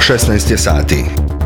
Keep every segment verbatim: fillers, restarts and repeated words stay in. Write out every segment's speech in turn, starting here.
šesnaest je sati.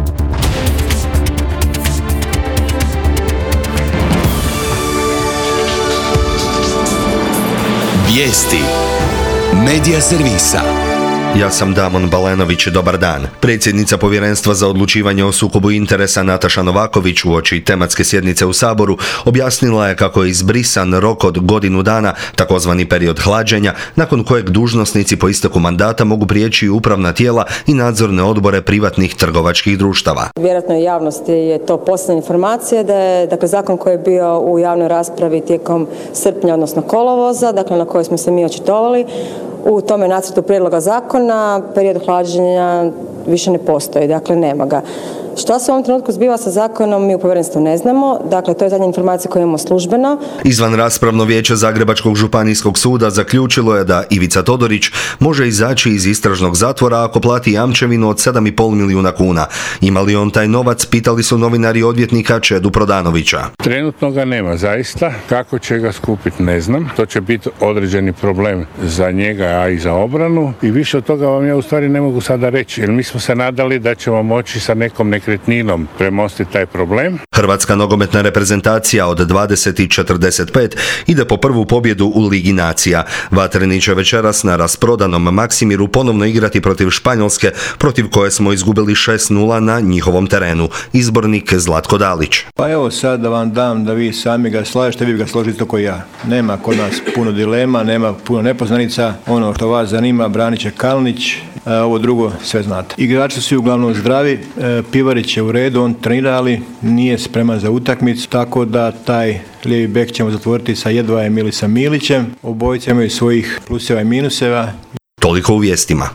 Vijesti Medija servisa. Ja sam Damon Balenović, dobar dan. Predsjednica Povjerenstva za odlučivanje o sukobu interesa Nataša Novaković uoči tematske sjednice u Saboru objasnila je kako je izbrisan rok od godinu dana, takozvani period hlađenja, nakon kojeg dužnosnici po isteku mandata mogu prijeći u upravna tijela i nadzorne odbore privatnih trgovačkih društava. Vjerojatno i javnosti je to posljednja informacija da je dakle, zakon koji je bio u javnoj raspravi tijekom srpnja, odnosno kolovoza, dakle na koji smo se mi očitovali, u tome nacrtu prijedloga zakona period hlađenja više ne postoji, dakle nema ga. Što se u ovom trenutku zbiva sa zakonom mi u povjerenstvu ne znamo, dakle to je zadnja informacija koju imamo službeno. Izvan raspravno vijeće Zagrebačkog županijskog suda zaključilo je da Ivica Todorić može izaći iz istražnog zatvora ako plati jamčevinu od sedam i pol milijuna kuna. Ima li on taj novac, pitali su novinari odvjetnika Čedu Prodanovića. Trenutno ga nema zaista, kako će ga skupiti ne znam, to će biti određeni problem za njega, a i za obranu i više od toga vam ja u stvari ne mogu sada reći, jer mi smo se nadali da ćemo moći sa nekom nekretninom premostiti taj problem. Hrvatska nogometna reprezentacija od dvadeset četrdeset pet ide po prvu pobjedu u Ligi nacija. Vatreni će večeras na rasprodanom Maksimiru ponovno igrati protiv Španjolske, protiv koje smo izgubili šest nula na njihovom terenu. Izbornik Zlatko Dalić. Pa evo sad da vam dam da vi sami ga slažete, vi ga složite tako ja. Nema kod nas puno dilema, nema puno nepoznanica. Ono što vas zanima, branit će Kalnić, a ovo drugo sve znate. Igrači su uglavnom zdravi, Pivarić je u redu, on trenira, ali nije spreman za utakmicu, tako da taj lijevi bek ćemo zatvoriti sa Jedvajem ili sa Milićem. Obojice imaju svojih pluseva i minuseva. Toliko u vijestima.